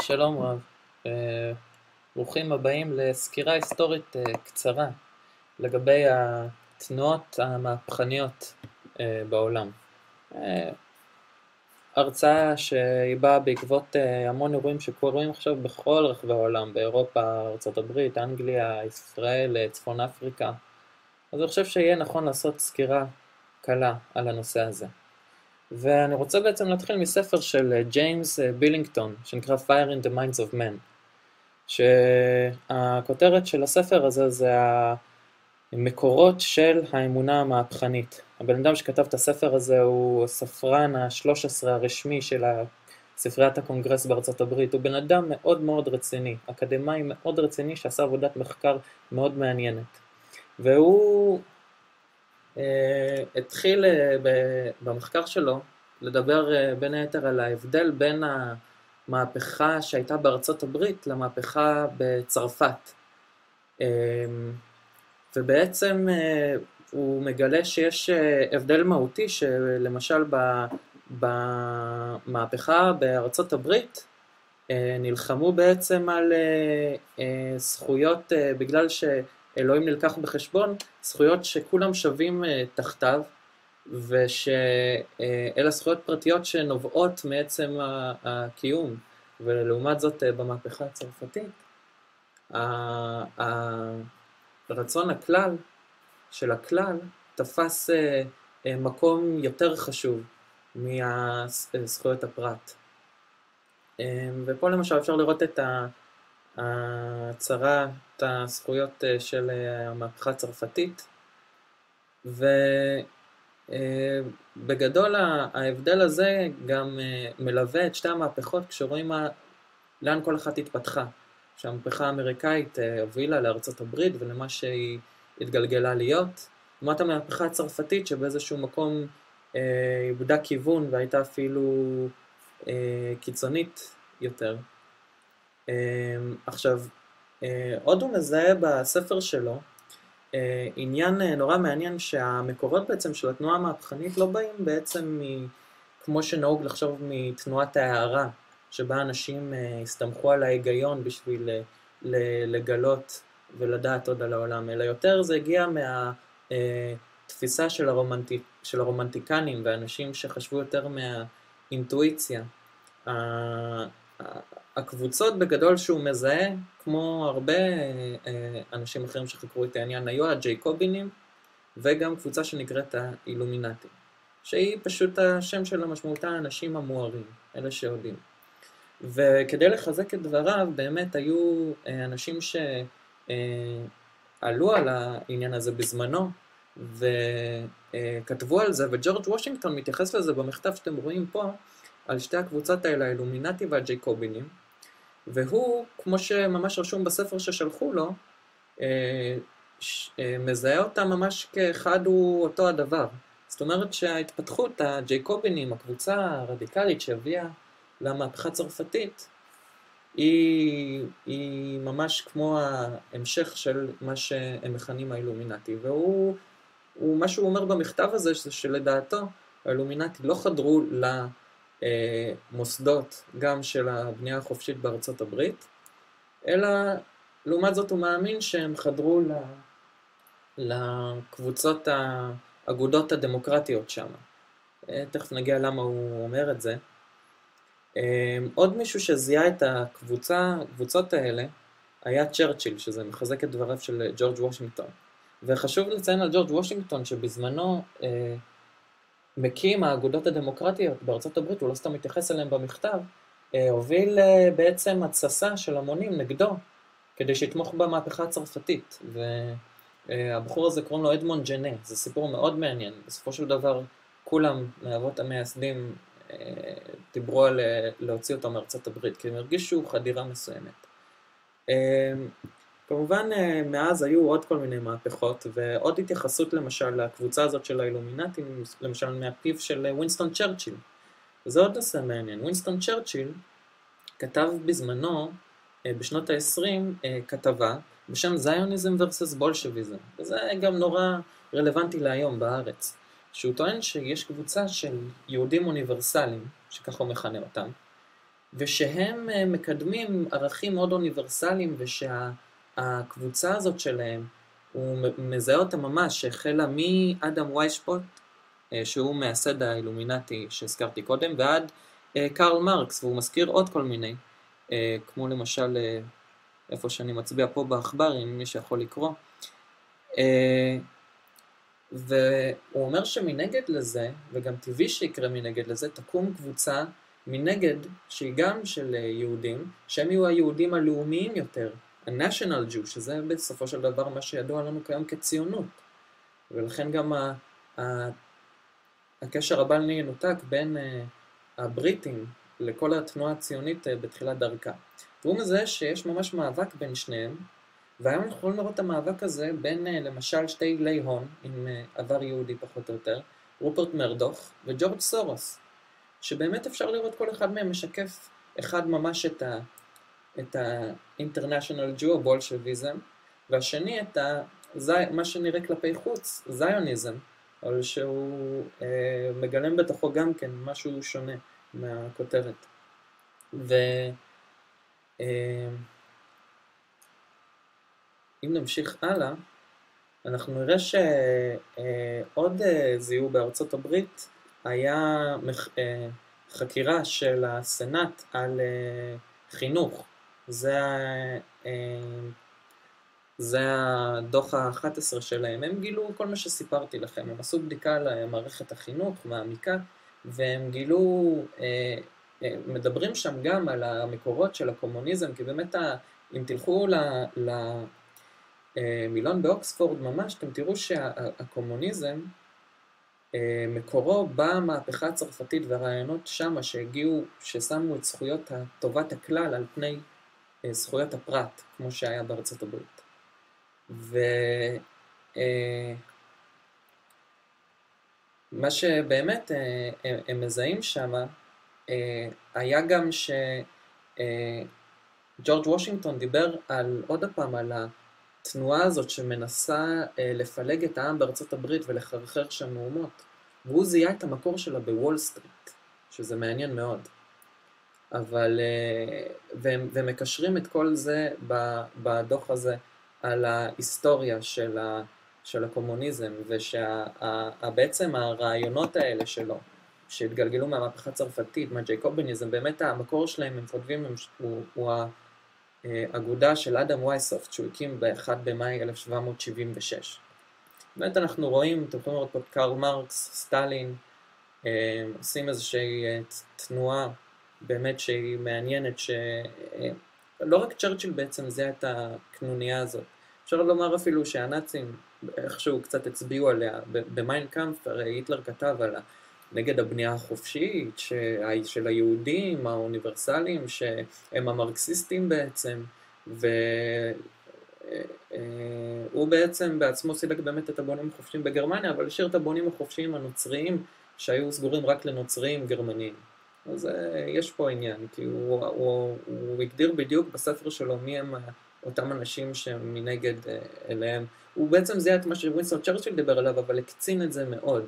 שלום רב, ברוכים הבאים לסקירה היסטורית קצרה לגבי התנועות המהפכניות בעולם. הרצאה שהיא באה בעקבות המון אירועים שקורים עכשיו בכל רחבי העולם, באירופה, ארצות הברית, אנגליה, ישראל, צפון אפריקה. אז אני חושב שיהיה נכון לעשות סקירה קלה על הנושא הזה. ואני רוצה בעצם להתחיל מספר של ג'יימס בילינגטון, שנקרא Fire in the Minds of Men, שהכותרת של הספר הזה זה המקורות של האמונה המהפכנית. הבן אדם שכתב את הספר הזה הוא הספרן ה-13 הרשמי של ספריית הקונגרס בארצות הברית. הוא בן אדם מאוד מאוד רציני, אקדמאי מאוד רציני שעשה עבודת מחקר מאוד מעניינת. והוא התחיל במחקר שלו לדבר בין היתר על ההבדל בין המהפכה שהייתה בארצות הברית למהפכה בצרפת. ובעצם הוא מגלה שיש הבדל מהותי שלמשל במהפכה בארצות הברית נלחמו בעצם על זכויות בגלל אלוהים נלקח בחשבון, זכויות שכולם שווים תחתיו, ושאלה זכויות פרטיות שנובעות מעצם הקיום. ולעומת זאת במהפכה הצרפתית, הרצון הכלל של הכלל תפס מקום יותר חשוב מזכויות הפרט. ופה למשל אפשר לראות את הצרה, את הזכויות של המהפכה הצרפתית, ובגדול ההבדל הזה גם מלווה את שתי המהפכות כשרואים לאן כל אחת התפתחה. שהמהפכה האמריקאית הובילה לארצות הברית ולמה שהיא התגלגלה להיות, לעומת המהפכה הצרפתית שבאיזשהו מקום איבדה כיוון והייתה אפילו קיצונית יותר. עכשיו, עוד הוא מזהה בספר שלו עניין נורא מעניין שהמקורות בעצם של התנועה המהפכנית לא באים בעצם כמו שנהוג לחשוב מתנועת ההערה, שבה אנשים הסתמכו על ההיגיון בשביל לגלות ולדעת עוד על העולם, אלא יותר זה הגיע מהתפיסה של הרומנטיקנים ואנשים שחשבו יותר מהאינטואיציה. הקבוצות בגדול שהוא מזהה, כמו הרבה אנשים אחרים שחקרו את העניין, היו הג'ייקובינים, וגם קבוצה שנקראת האילומינטים, שהיא פשוט השם של המשמעותה האנשים המוארים, אלה שיודעים. וכדי לחזק את דבריו, באמת היו אנשים שעלו על העניין הזה בזמנו, וכתבו על זה, וג'ורג' וושינגטון מתייחס לזה במכתב שאתם רואים פה, על שתי הקבוצות האלה, האילומינטי והג'ייקובינים, והוא, כמו שממש רשום בספר ששלחו לו, מזהה אותם ממש כאחד הוא אותו הדבר. זאת אומרת שההתפתחות, הג'ייקובינים, הקבוצה הרדיקלית שהביאה למהפכה הצרפתית, היא ממש כמו ההמשך של מה שהם מכנים האילומינטי. והוא, מה שהוא אומר במכתב הזה, שלדעתו, האילומינטי לא חדרו למוסדות גם של הבנייה החופשית בארצות הברית, אלא לעומת זאת הוא מאמין שהם חדרו לקבוצות האגודות הדמוקרטיות שם. תכף נגיע למה הוא אומר את זה. עוד מישהו שזיהה את הקבוצות האלה היה צ'רצ'יל, שזה מחזק את דבריו של ג'ורג' וושינגטון. וחשוב לציין על ג'ורג' וושינגטון שבזמנו מקים האגודות הדמוקרטיות בארצות הברית, הוא לא סתם מתייחס אליהם במכתב, הוביל בעצם התססה של המונים נגדו, כדי שיתמוך במהפכה הצרפתית. והבחור הזה קוראים לו אדמונד ג'נה, זה סיפור מאוד מעניין. בסופו של דבר כולם מאבות המייסדים דיברו על להוציא אותו מארצות הברית, כי הם הרגישו חדירה מסוימת. כמובן מאז היו עוד כל מיני מהפכות, ועוד התייחסות למשל לקבוצה הזאת של האילומינטים, למשל מהפיו של ווינסטון צ'רצ'יל. וזה עוד נושא מעניין. ווינסטון צ'רצ'יל כתב בזמנו, בשנות ה-20, כתבה בשם זיוניזם versus בולשביזם. וזה גם נורא רלוונטי להיום בארץ. שהוא טוען שיש קבוצה של יהודים אוניברסליים, שככה הוא מכנה אותם, ושהם מקדמים ערכים מאוד אוניברסליים, ושהקבוצה הזאת שלהם, הוא מזהה אותה ממש, שהחלה מאדם ויישפוט, שהוא מייסד האילומינטי שהזכרתי קודם, ועד קרל מרקס, והוא מזכיר עוד כל מיני, כמו למשל, איפה שאני מצביע פה בעכבר, אם מי שיכול לקרוא. והוא אומר שמנגד לזה, וגם טבעי שיקרה מנגד לזה, תקום קבוצה מנגד שהיא גם של יהודים, שהם יהיו היהודים הלאומיים יותר, ה-National Jew, שזה בסופו של דבר מה שידוע לנו כיום כציונות. ולכן גם הקשר הבל ינותק בין הבריטים לכל התנועה הציונית בתחילת דרכה. והוא מזהה שיש ממש מאבק בין שניהם, והיום אנחנו יכולים לראות את המאבק הזה בין למשל שתי אילי הון עם עבר יהודי פחות או יותר, רופרט מרדוך וג'ורג' סורוס, שבאמת אפשר לראות כל אחד מהם משקף אחד ממש את ה-International Jew, הבולשביזם, והשני את מה שנראה כלפי חוץ, זיוניזם, אבל שהוא מגלם בתוכו גם כן משהו שונה מהכותרת. אם נמשיך הלאה, אנחנו נראה שעוד זיהו בארצות הברית, היה חקירה של הסנאט על חינוך. זה הדוח ה-11 שלהם. הם גילו כל מה שסיפרתי לכם. הם עשו בדיקה על מערכת החינוך מעמיקה, והם גילו, מדברים שם גם על המקורות של הקומוניזם, כי באמת אם תלכו מילון באוקספורד ממש, אתם תראו שהקומוניזם, מקורו במהפכה הצרפתית והרעיונות שמה שהגיעו, ששמו את זכויות טובת הכלל על פני זכויות הפרט, כמו שהיה בארצות הברית. ומה שבאמת הם מזהים שמה, היה גם ג'ורג' וושינגטון דיבר עוד הפעם על התנועה הזאת שמנסה לפלג את העם בארצות הברית ולחרחר שם מהומות, והוא זיהה את המקור שלה בוול סטריט, שזה מעניין מאוד. אבל, ומקשרים את כל זה בדוח הזה על ההיסטוריה של הקומוניזם, ושבעצם הרעיונות האלה שלו, שהתגלגלו מהמהפכה הצרפתית, מהג'ייקוביניזם, באמת המקור שלהם, הם כותבים, הוא האגודה של אדם וייסופט, שהוא הקים ב-1 במאי 1776. באמת אנחנו רואים, אתם יכולים לראות פה קרל מרקס, סטלין, עושים איזושהי תנועה, באמת שהיא מעניינת, לא רק צ'רצ'יל בעצם זה את הקנוניה הזאת. אפשר לומר אפילו שהנאצים איכשהו קצת הצביעו עליה, במיין קאמפף, הרי היטלר כתב עליה, נגד הבנייה החופשית של היהודים, האוניברסליים, שהם המרקסיסטים בעצם, והוא בעצם בעצמו סילק באמת את הבונים החופשיים בגרמניה, אבל השאיר את הבונים החופשיים הנוצריים, שהיו סגורים רק לנוצריים גרמניים. אז יש פה עניין, כי הוא הגדיר בדיוק בספר שלו מי הם אותם אנשים שמנגד אליהם. הוא בעצם זיהה את מה שווינסטון צ'רצ'יל דיבר עליו, אבל הקצין את זה מאוד.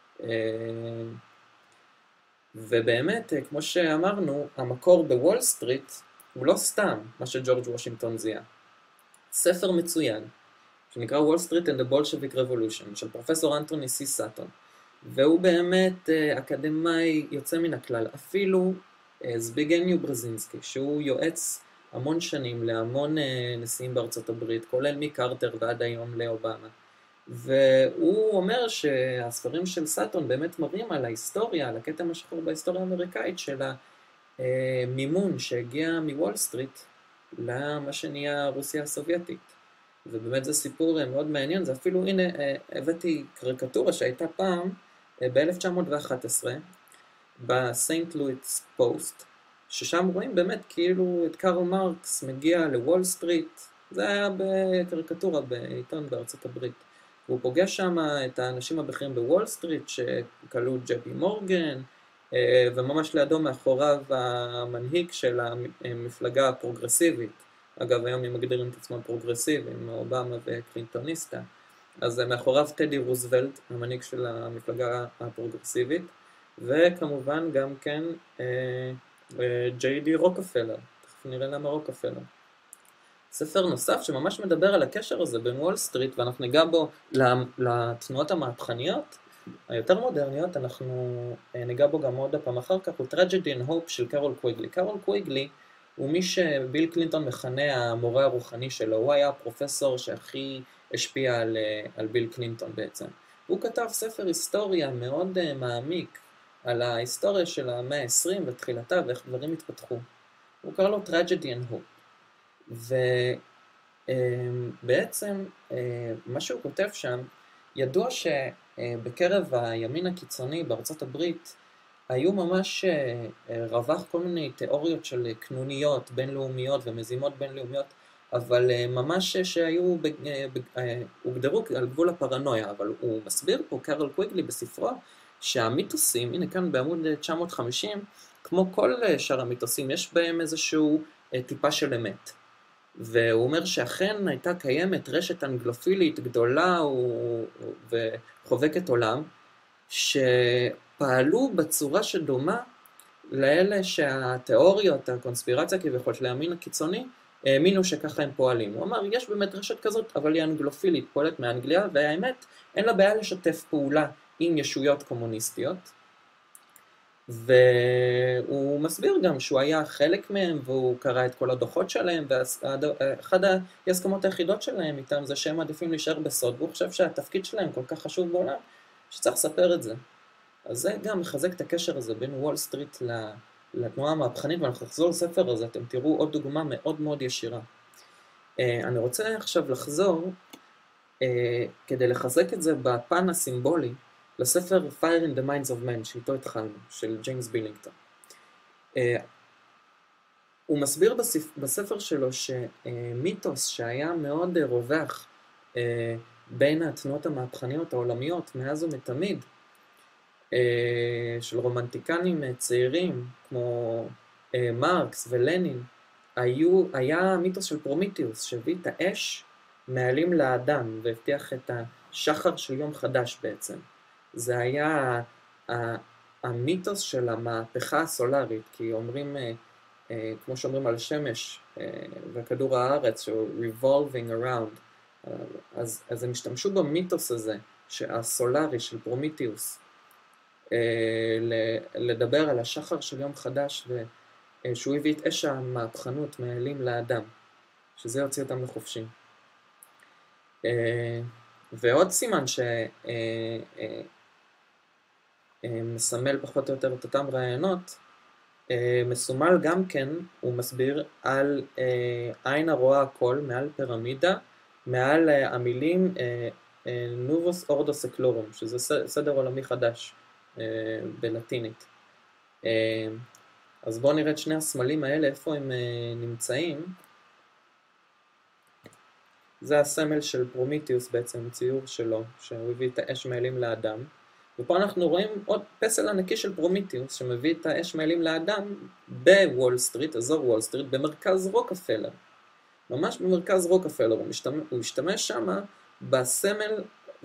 ובאמת, כמו שאמרנו, המקור בוול סטריט הוא לא סתם מה שג'ורג' וושינגטון זיהה. ספר מצוין, שנקרא Wall Street and the Bolshevik Revolution, של פרופסור אנטוני סי סאטון. והוא באמת אקדמאי יוצא מן הכלל, אפילו זביגניו ברזינסקי, שהוא יועץ המון שנים להמון נשיאים בארצות הברית, כולל מקרטר ועד היום לאובמה. והוא אומר שהספרים של סאטון באמת מראים על ההיסטוריה, על הכתם השחור בהיסטוריה האמריקאית של המימון שהגיע מוול סטריט למה שנהיה רוסיה הסובייטית. ובאמת זה סיפור מאוד מעניין, זה אפילו, הנה, הבאתי קריקטורה שהייתה פעם ב-1911 בסיינט לואיס פוסט, ששם רואים באמת כאילו את קרל מרקס מגיע לוול סטריט, זה היה בקריקטורה בעיתון בארצות הברית. והוא פוגש שם את האנשים הבכירים בוול סטריט, שכלו ג'פי מורגן, וממש לידו מאחוריו המנהיג של המפלגה הפרוגרסיבית. אגב, היום הם מגדירים את עצמם פרוגרסיביים, אובמה וקלינטוניסטה. אז מאחוריו טדי רוזוולט, המנהיג של המפלגה הפרוגרסיבית, וכמובן גם כן ג'יי די רוקפלר, תכף נראה למה רוקפלר. ספר נוסף שממש מדבר על הקשר הזה בין וול סטריט, ואנחנו ניגע בו לתנועות המהפכניות היותר מודרניות, אנחנו ניגע בו גם עוד הפעם אחר כך, הוא Tragedy and Hope של קרול קוויגלי. קרול קוויגלי הוא מי שביל קלינטון מכנה המורה הרוחני שלו, הוא היה הפרופסור שהכי השפיע על ביל קלינטון בעצם. הוא כתב ספר היסטוריה מאוד מעמיק על ההיסטוריה של המאה ה-20 ותחילתה ואיך דברים התפתחו. הוא קרא לו Tragedy and Hope. ובעצם מה שהוא כותב שם, ידוע שבקרב הימין הקיצוני בארצות הברית היו ממש רווח כל מיני תיאוריות של קנוניות בינלאומיות ומזימות בינלאומיות, אבל ממש שהיו, הוגדרו על גבול הפרנויה, אבל הוא מסביר פה, קרול קוויגלי בספרו, שהמיתוסים, הנה כאן בעמוד 950, כמו כל שאר המיתוסים, יש בהם איזשהו טיפה של אמת. והוא אומר שאכן הייתה קיימת רשת אנגלופילית גדולה וחובקת עולם, שפעלו בצורה שדומה לאלה שהתיאוריות, הקונספירציה כביכול של הימין הקיצוני, האמינו שככה הם פועלים. הוא אמר, יש באמת רשת כזאת, אבל היא אנגלופילית, פועלת מאנגליה, והאמת, אין לה בעיה לשתף פעולה עם ישויות קומוניסטיות. והוא מסביר גם שהוא היה חלק מהם, והוא קרא את כל הדוחות שלהם, ואחד ההסכמות היחידות שלהם איתם זה שהם עדיפים להישאר בסוד, והוא חושב שהתפקיד שלהם כל כך חשוב בעולם, שצריך לספר את זה. אז זה גם מחזק את הקשר הזה בין וול סטריט לתנועה המהפכנית, ואנחנו נחזור לספר הזה, אתם תראו עוד דוגמה מאוד מאוד ישירה. אני רוצה עכשיו לחזור, כדי לחזק את זה בפן הסימבולי, לספר Fire in the Minds of Men, שאיתו התחלנו, של ג'יימס בילינגטון. הוא מסביר בספר שלו שמיתוס שהיה מאוד רווח בין התנועות המהפכניות העולמיות מאז ומתמיד, של רומנטיקנים צעירים כמו מרקס ולנין, היה מיתוס של פרומיתיוס שהביא את האש מעלים לאדם והבטיח את השחר של יום חדש בעצם. זה היה המיתוס של המהפכה הסולרית, כי אומרים, כמו שאומרים על השמש וכדור הארץ, שהוא revolving around, אז הם השתמשו במיתוס הזה, הסולרי של פרומיתיוס, לדבר על השחר של יום חדש, ושהוא הביא את אש המהפכנות מעלים לאדם, שזה יוציא אותם לחופשי. ועוד סימן מסמל פחות או יותר את אותם רעיונות, מסומל גם כן, הוא מסביר, על עין הרואה הכל, מעל פירמידה, מעל המילים נובוס אורדו סקלורום, שזה סדר עולמי חדש בלטינית. אז בואו נראה את שני הסמלים האלה, איפה הם נמצאים. זה הסמל של פרומיתיוס בעצם, ציור שלו, שהוא הביא את האש מעלים לאדם. ופה אנחנו רואים עוד פסל ענקי של פרומיתיוס, שמביא את האש מעלים לאדם בוול סטריט, אזור וול סטריט, במרכז רוקפלר. ממש במרכז רוקפלר, הוא משתמש שם בסמל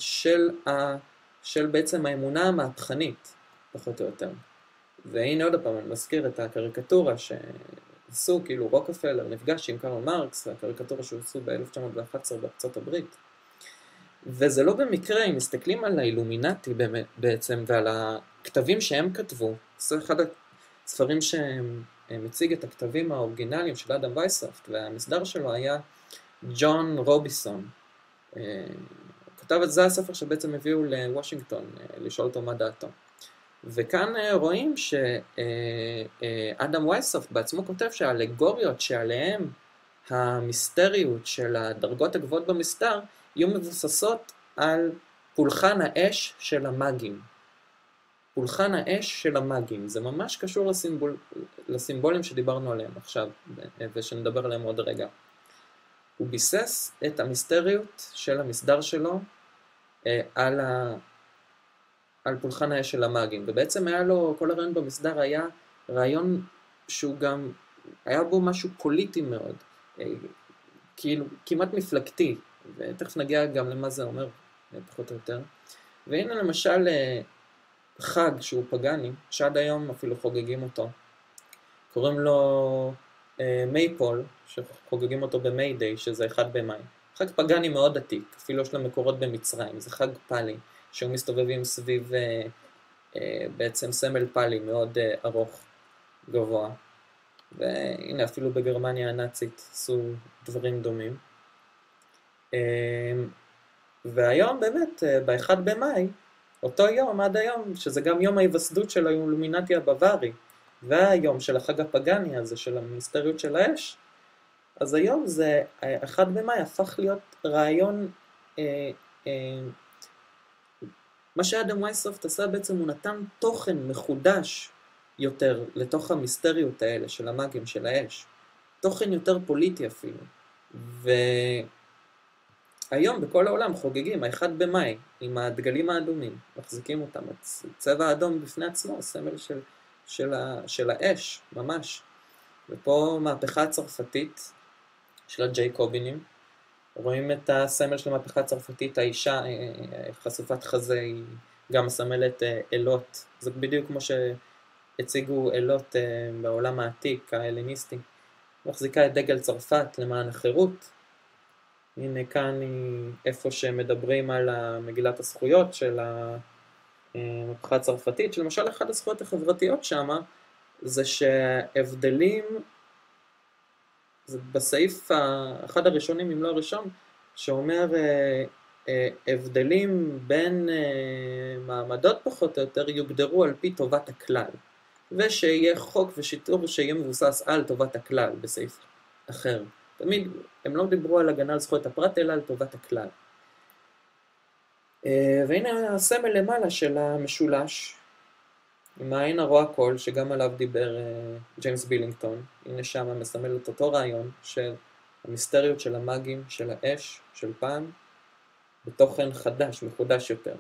של בעצם האמונה המהפכנית, פחות או יותר. והנה עוד הפעם, אני מזכיר את הקריקטורה שעשו, כאילו רוקפלר נפגש עם קרל מרקס, והקריקטורה שעשו ב-1911 בארצות הברית. וזה לא במקרה, אם מסתכלים על האילומינטי בעצם, ועל הכתבים שהם כתבו, זה אחד הספרים שמציג את הכתבים האורגינליים של אדם וייסופט, והמסדר שלו היה ג'ון רוביסון. כתב את זה הספר שבעצם הביאו לוושינגטון, לשאול אותו מה דעתו. וכאן רואים שאדם וייסופט בעצמו כותב שהאלגוריות שעליהם המיסטריות של הדרגות הגבוהות במסדר, יהיו מבוססות על פולחן האש של המאגים. פולחן האש של המאגים. זה ממש קשור לסימבולים שדיברנו עליהם עכשיו, ושנדבר עליהם עוד רגע. הוא ביסס את המיסטריות של המסדר שלו על פולחן האש של המאגים. ובעצם היה לו, כל הרעיון במסדר היה רעיון שהוא גם, היה בו משהו פוליטי מאוד, כאילו כמעט מפלגתי. ותכף נגיע גם למה זה אומר, פחות או יותר. והנה למשל חג שהוא פגני, שעד היום אפילו חוגגים אותו. קוראים לו מייפול, שחוגגים אותו במיידיי, שזה 1 במאי. חג פגני מאוד עתיק, אפילו יש לו מקורות במצרים, זה חג פאלי, שהוא מסתובבים סביב בעצם סמל פאלי מאוד ארוך, גבוה. והנה אפילו בגרמניה הנאצית עשו דברים דומים. והיום באמת, ב-1 במאי, אותו יום עד היום, שזה גם יום ההיווסדות של האילומינטי הבווארי, והיום של החג הפגני הזה, של המיסטריות של האש, אז היום זה, 1 במאי הפך להיות רעיון, מה שאדם וייסופט עשה בעצם, הוא נתן תוכן מחודש יותר לתוך המיסטריות האלה של המאגים, של האש. תוכן יותר פוליטי אפילו. והיום בכל העולם חוגגים, 1 במאי, עם הדגלים האדומים, מחזיקים אותם, צבע האדום בפני עצמו, סמל של האש, ממש. ופה מהפכה הצרפתית של הג'ייקובינים, רואים את הסמל של המהפכה הצרפתית, האישה חשופת חזה, היא גם מסמלת אלות, זה בדיוק כמו שהציגו אלות בעולם העתיק, ההלניסטי, מחזיקה את דגל צרפת למען החירות. הנה כאן היא איפה שמדברים על מגילת הזכויות של המהפכה הצרפתית, שלמשל אחת הזכויות החברתיות שם, זה שהבדלים, זה בסעיף אחד הראשונים, אם לא הראשון, שאומר הבדלים בין מעמדות פחות או יותר יוגדרו על פי טובת הכלל, ושיהיה חוק ושיטור שיהיה מבוסס על טובת הכלל בסעיף אחר. תמיד הם לא דיברו על הגנה על זכויות הפרט, אלא על טובת הכלל. והנה הסמל למעלה של המשולש, עם העין הרואה קול, שגם עליו דיבר ג'יימס בילינגטון. הנה שם מסמל את אותו רעיון של המיסטריות של המאגים, של האש, של פעם, בתוכן חדש, מחודש יותר.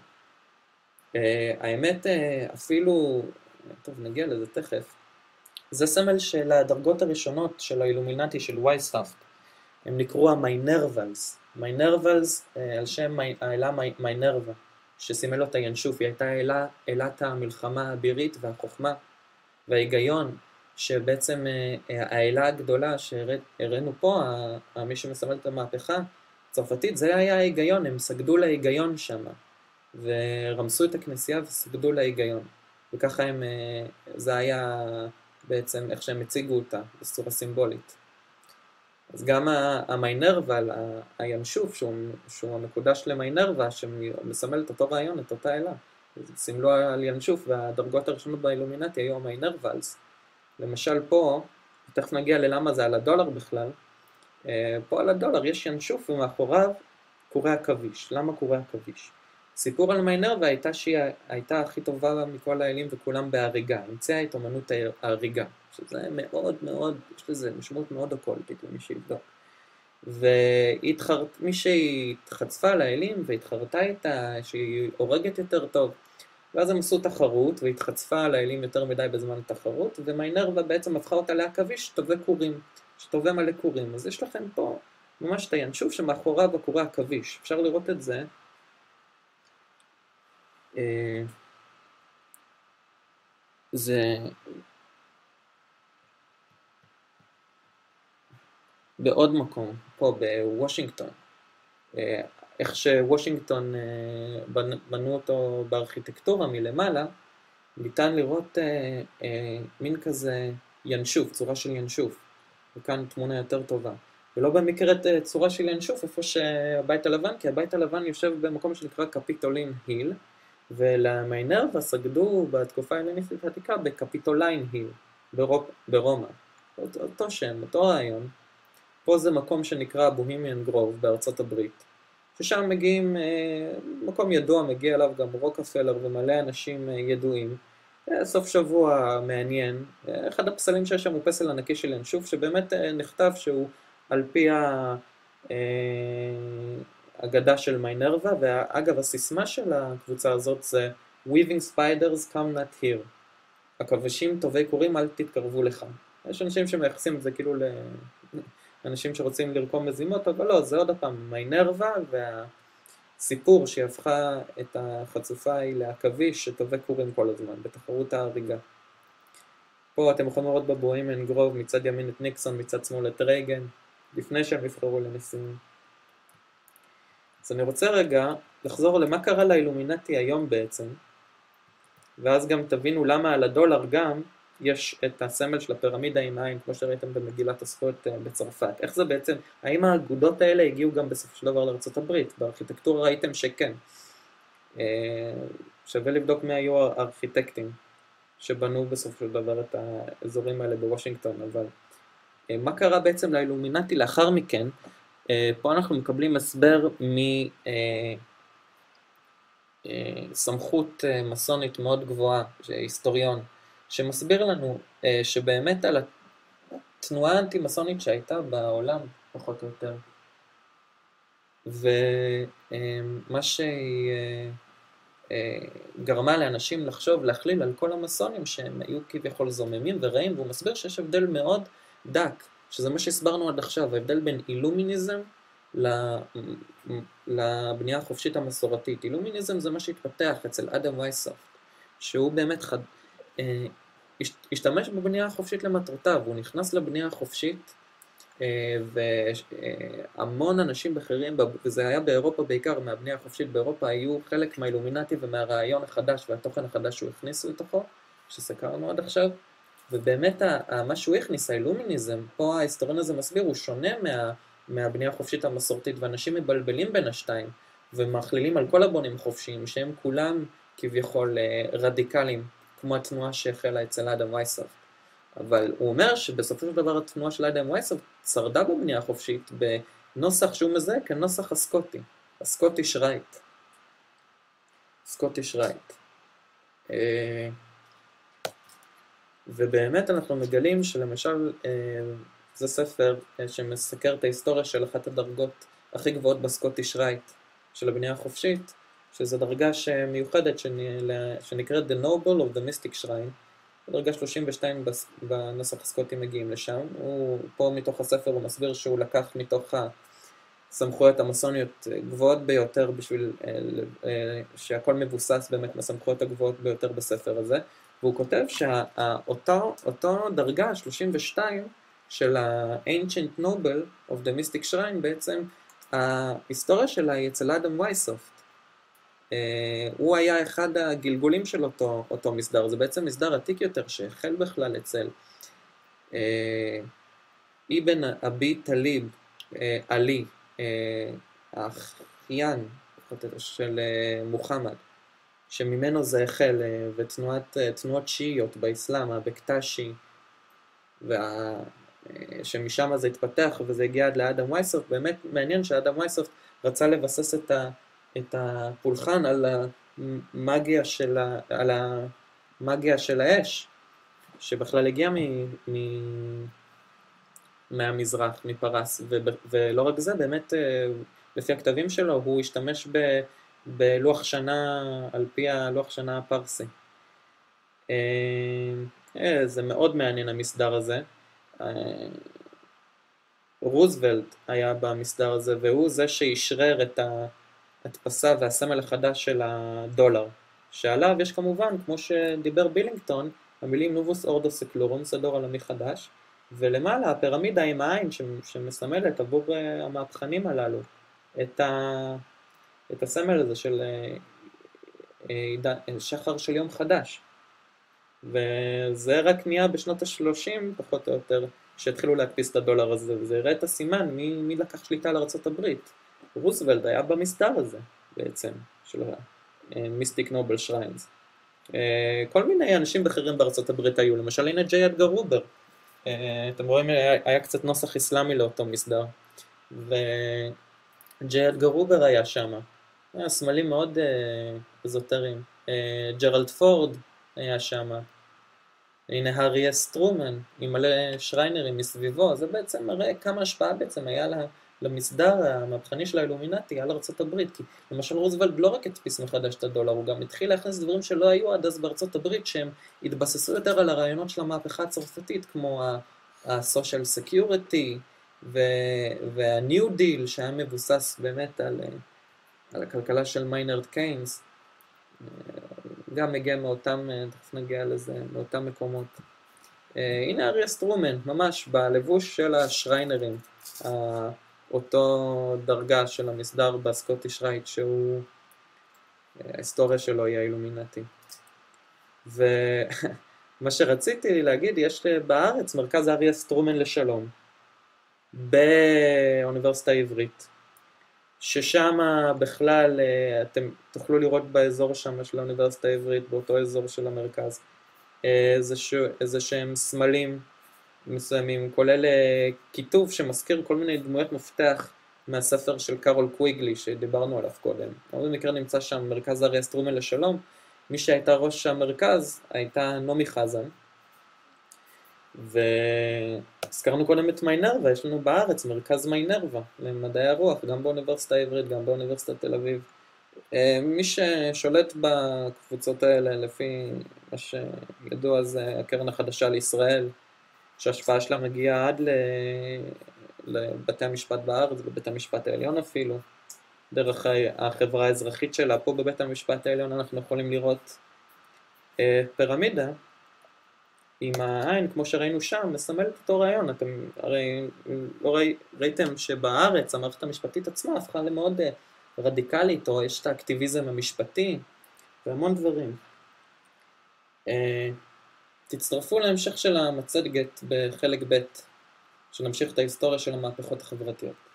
האמת, אפילו, טוב נגיע לזה תכף, זה סמל של הדרגות הראשונות של האילומינטי של וייסופט. הם נקראו המיינרוולס. מיינרוולס על שם האלה מיינרווה, שסימל אותה ינשוף. היא הייתה אלת המלחמה האבירית והחוכמה וההיגיון, שבעצם האלה הגדולה שהראינו פה, מי שמסמל את המהפכה הצרפתית, זה היה ההיגיון. הם סגדו להיגיון שם, ורמסו את הכנסייה וסגדו להיגיון. וככה זה היה בעצם איך שהם הציגו אותה בצורה סימבולית. אז גם המיינרווה, הינשוף, שהוא המקודש למיינרווה, שמסמל את אותו רעיון, את אותה אלה. סימלו על ינשוף, והדרגות הראשונות באילומינטי היו המיינרוולס. למשל פה, תכף נגיע ללמה זה על הדולר בכלל, פה על הדולר יש ינשוף ומאחוריו קורי עכביש. למה קורי עכביש? סיפור על מיינרווה הייתה שהיא הייתה הכי טובה מכל האלים וכולם בהריגה, המציאה את אומנות ההריגה, שזה מאוד מאוד, יש לזה משמעות מאוד אוקולטית למי שיבדוק. ומי שהתחצפה לאלים והתחרתה איתה שהיא הורגת יותר טוב, ואז הם עשו תחרות והתחצפה לאלים יותר מדי בזמן התחרות, ומיינרווה בעצם הפכה אותה לעכביש שטווה קורים, שטווה מלא קורים. אז יש לכם פה ממש את הינשוף שמאחוריו הקורי עכביש, אפשר לראות את זה. זה בעוד מקום, פה בוושינגטון, איך שוושינגטון בנו אותו בארכיטקטורה מלמעלה, ניתן לראות מין כזה ינשוף, צורה של ינשוף, וכאן תמונה יותר טובה. ולא במקרה צורה של ינשוף, איפה שהבית הלבן, כי הבית הלבן יושב במקום שנקרא קפיטולין היל, ולמיינרווה סגדו בתקופה ההלניסטית העתיקה בקפיטוליין היל, ברומא. אותו שם, אותו רעיון. פה זה מקום שנקרא בוהמיאן גרוב בארצות הברית, ששם מגיעים, מקום ידוע, מגיע אליו גם רוקפלר ומלא אנשים ידועים. סוף שבוע מעניין. אחד הפסלים שיש שם הוא פסל ענקי של ינשוף, שבאמת נכתב שהוא על פי האגדה של מיינרווה, ואגב הסיסמה של הקבוצה הזאת זה Weaving spiders come not here. עכבישים טובי קורים אל תתקרבו לך. יש אנשים שמייחסים את זה כאילו לאנשים שרוצים לרקום מזימות, אבל לא, זה עוד הפעם מיינרווה, והסיפור שהיא הפכה את החצופה היא לעכביש שטובי קורים כל הזמן, בתחרות ההריגה. פה אתם יכולים לראות בבוהמיאן גרוב מצד ימין את ניקסון, מצד שמאל את רייגן, לפני שהם נבחרו לנשיאים. אז אני רוצה רגע לחזור למה קרה לאילומינטי היום בעצם, ואז גם תבינו למה על הדולר גם יש את הסמל של הפירמידה עם עין, כמו שראיתם במגילת הזכויות בצרפת. איך זה בעצם, האם האגודות האלה הגיעו גם בסופו של דבר לארצות הברית? בארכיטקטורה ראיתם שכן. שווה לבדוק מי היו הארכיטקטים שבנו בסופו של דבר את האזורים האלה בוושינגטון, אבל מה קרה בעצם לאילומינטי לאחר מכן? פה אנחנו מקבלים הסבר מסמכות מסונית מאוד גבוהה, היסטוריון, שמסביר לנו שבאמת על התנועה האנטי-מסונית שהייתה בעולם, פחות או יותר, ומה שהיא גרמה לאנשים לחשוב, להכליל על כל המסונים שהם היו כביכול זוממים ורעים, והוא מסביר שיש הבדל מאוד דק, שזה מה שהסברנו עד עכשיו, ההבדל בין אילומיניזם לבנייה החופשית המסורתית. אילומיניזם זה מה שהתפתח אצל אדם וייסאפט, שהוא באמת השתמש בבנייה החופשית למטרותיו, הוא נכנס לבנייה החופשית, והמון אנשים בכירים, וזה היה באירופה בעיקר, מהבנייה החופשית באירופה, היו חלק מהאילומינטי ומהרעיון החדש והתוכן החדש שהוא הכניס לתוכו, שסקרנו עד עכשיו, ובאמת מה שהוא הכניס, האילומיניזם, פה ההיסטוריון הזה מסביר, הוא שונה מהבנייה החופשית המסורתית, ואנשים מבלבלים בין השתיים, ומכלילים על כל הבונים החופשיים, שהם כולם כביכול רדיקליים, כמו התנועה שהחלה אצל אדם וייסאפט. אבל הוא אומר שבסופו של דבר התנועה של אדם וייסאפט שרדה בבנייה החופשית בנוסח שהוא מזהה כנוסח הסקוטי, הסקוטיש רייט. סקוטיש רייט. ובאמת אנחנו מגלים שלמשל זה ספר שמסקר את ההיסטוריה של אחת הדרגות הכי גבוהות בסקוטיש רייט של הבנייה החופשית, שזו דרגה מיוחדת שנקראת The Noble of the Mystic Shrine, דרגה 32 בנוסח הסקוטי מגיעים לשם. הוא פה מתוך הספר הוא מסביר שהוא לקח מתוך הסמכויות המסוניות גבוהות ביותר בשביל שהכל מבוסס באמת מהסמכויות הגבוהות ביותר בספר הזה, והוא כותב שאותו דרגה 32 של ה-Ancient Noble of the Mystic Shrine בעצם ההיסטוריה שלה היא אצל אדם וייסאפט. הוא היה אחד הגלגולים של אותו מסדר, זה בעצם מסדר עתיק יותר שהחל בכלל אצל אבן אבי טליב עלי, האחיין של מוחמד, שממנו זה החל, ותנועות שיעיות באסלאם, הבקטשי, שמשם זה התפתח וזה הגיע עד לאדם וייסאפט. באמת מעניין שאדם וייסאפט רצה לבסס את הפולחן על המאגיה של האש, שבכלל הגיע מהמזרח, מפרס, ולא רק זה, באמת לפי הכתבים שלו הוא השתמש בלוח שנה, על פי הלוח שנה הפרסי. זה מאוד מעניין המסדר הזה. רוזוולט היה במסדר הזה, והוא זה שישרר את ההדפסה והסמל החדש של הדולר, שעליו יש כמובן, כמו שדיבר בילינגטון, המילים נובוס אורדו סקלורום, סדור עולמי חדש, ולמעלה הפירמידה עם העין שמסמלת עבור המהפכנים הללו את הסמל הזה של שחר של יום חדש. וזה רק נהיה בשנות ה-30 פחות או יותר שהתחילו להדפיס את הדולר הזה, וזה הראה את הסימן מי לקח שליטה על ארצות הברית. רוזוולט היה במסדר הזה בעצם של מיסטיק נובל שריינס. כל מיני אנשים בכירים בארצות הברית היו, למשל הנה ג'יי אדגר הובר, אתם רואים היה קצת נוסח אסלאמי לאותו מסדר, וג'יי אדגר הובר היה שם, היה סמלים מאוד אזוטריים. ג'רלד פורד היה שם, הנה הארי אס טרומן עם מלא שריינרים מסביבו. זה בעצם מראה כמה השפעה בעצם היה למסדר המהפכני של האילומינטי על ארצות הברית, כי למשל רוזוולט לא רק הדפיס מחדש את הדולר, הוא גם התחיל להכניס דברים שלא היו עד אז בארצות הברית, שהם התבססו יותר על הרעיונות של המהפכה הצרפתית, כמו ה-social security וה-new deal, שהיה מבוסס באמת על הכלכלה של מיינרד קיינס, גם מגיע מאותם, תכף נגיע לזה, מאותם מקומות. הנה אריה סטרומן, ממש בלבוש של השריינרים, אותו דרגה של המסדר בסקוטיש רייט, שהוא, ההיסטוריה שלו היא האילומינטי. ומה שרציתי להגיד, יש בארץ מרכז אריה סטרומן לשלום, באוניברסיטה העברית, ששם בכלל אתם תוכלו לראות באזור שם של האוניברסיטה העברית, באותו אזור של המרכז, איזה שהם סמלים מסוימים, כולל כיתוב שמזכיר כל מיני דמויות מפתח מהספר של קארול קוויגלי שדיברנו עליו קודם. אבל במקרה נמצא שם מרכז אריה סטרומן לשלום. מי שהייתה ראש המרכז הייתה נעמי חזן, והזכרנו קודם את מיינרווה, יש לנו בארץ מרכז מיינרווה למדעי הרוח, גם באוניברסיטה העברית, גם באוניברסיטת תל אביב. מי ששולט בקבוצות האלה, לפי מה שידוע, זה הקרן החדשה לישראל, שההשפעה שלה מגיעה עד לבתי המשפט בארץ, בבית המשפט העליון אפילו. דרך החברה האזרחית שלה, פה בבית המשפט העליון אנחנו יכולים לראות פירמידה עם העין, כמו שראינו שם, מסמל את אותו רעיון. אתם הרי לא ראיתם שבארץ המערכת המשפטית עצמה הפכה למאוד רדיקלית, או יש את האקטיביזם המשפטי, והמון דברים. תצטרפו להמשך של המצגת בחלק ב', שנמשיך את ההיסטוריה של המהפכות החברתיות.